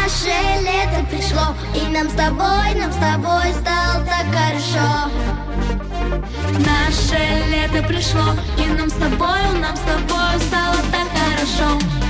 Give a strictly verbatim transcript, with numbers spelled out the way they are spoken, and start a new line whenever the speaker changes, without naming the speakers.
Наше лето пришло, и нам с тобой, нам с тобой стало так хорошо.
Наше лето пришло, и нам с тобой, нам с тобой стало так хорошо.